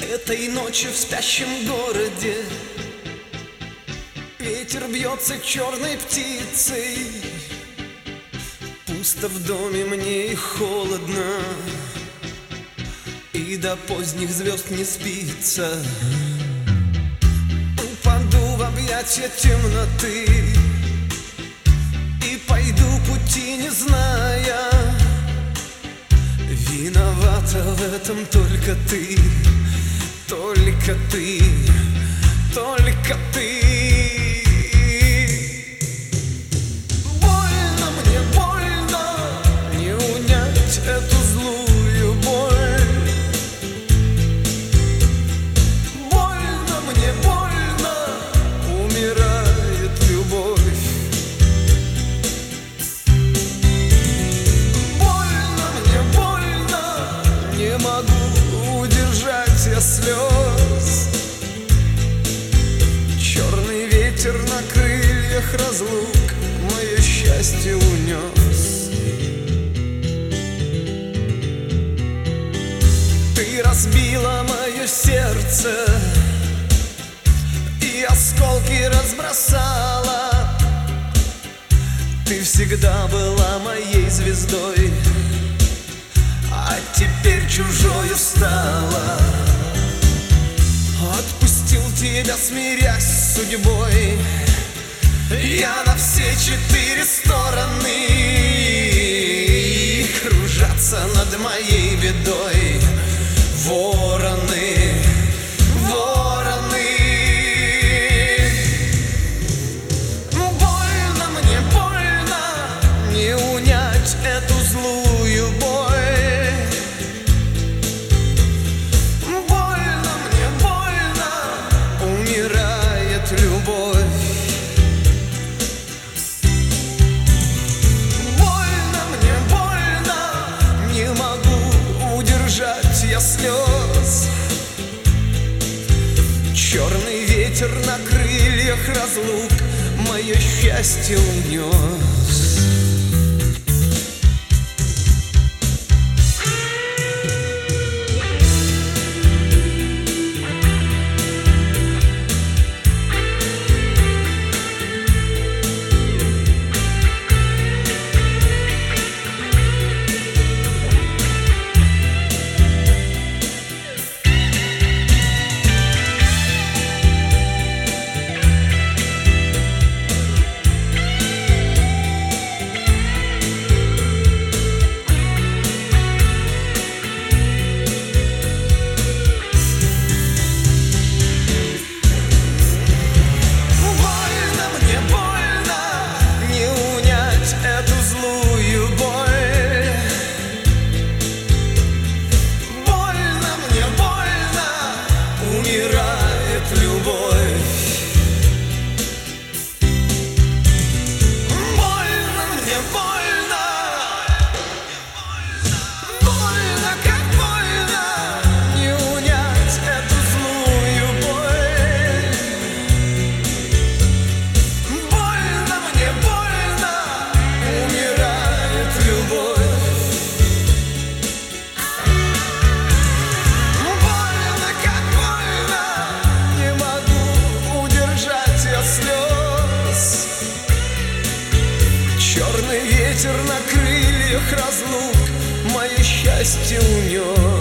Этой ночью в спящем городе ветер бьется черной птицей. Пусто в доме мне и холодно, и до поздних звезд не спится. Упаду в объятия темноты и пойду пути не зная. Виновата в этом только ты, только ты, только ты. Больно мне, больно, не унять эту злую боль. Больно мне, больно, умирает любовь. Больно мне, больно, не могу удержать я слез. Черный ветер на крыльях разлук мое счастье унес. Ты разбила мое сердце и осколки разбросала. Ты всегда была моей звездой, а теперь чужою стала. Отпустил тебя, смирясь с судьбой, я на все четыре стороны. И кружатся над моей бедой вороны, вороны. Больно мне, больно, не унять эту злую боль. Любовь. Больно мне, больно, не могу удержать я слез. Черный ветер на крыльях разлук мое счастье унес. Черный ветер на крыльях разлук мое счастье унес.